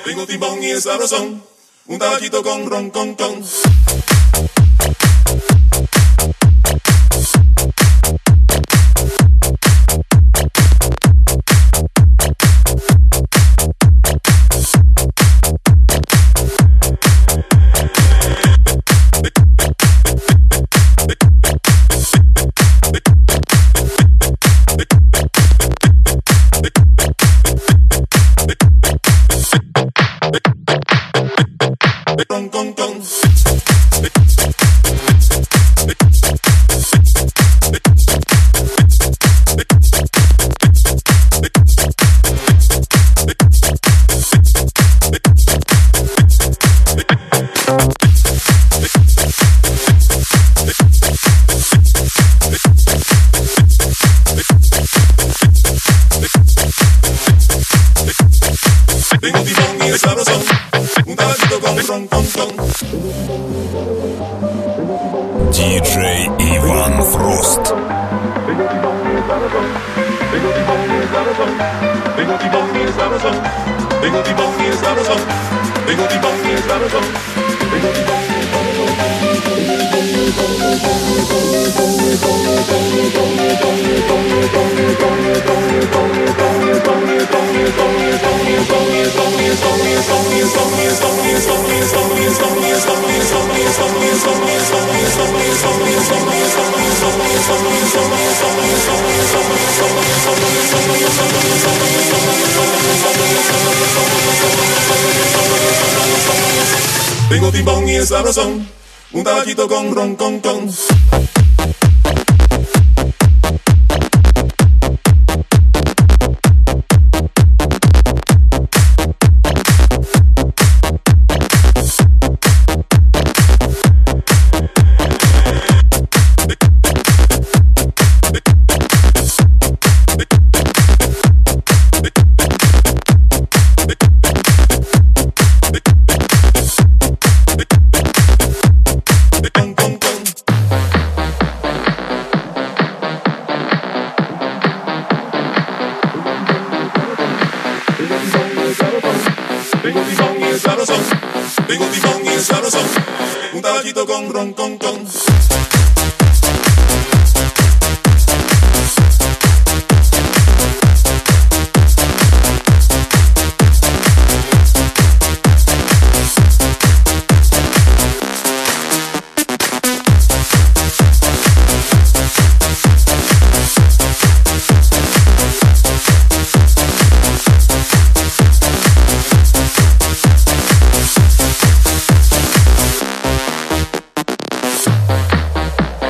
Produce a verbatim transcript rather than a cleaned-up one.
Tengo timbón y es sabrosón, un tabaquito con ron, con, con. Con, con, con. Tengo timón y es sabrosón, un tabaquito con ron, con, con. диджей Иван Фрост. Tengo timón y es sabrosón, tengo timón y es sabrosón, tengo timón y es sabrosón, tengo timón y es sabrosón, tengo timón y es sabrosón, tengo timón y es Tengo timbón y es sabrosón, un tabaquito con ron, con, con. Tengo timón y es sabrosón, tengo timón y es sabrosón, un tabaquito con ron, con, con.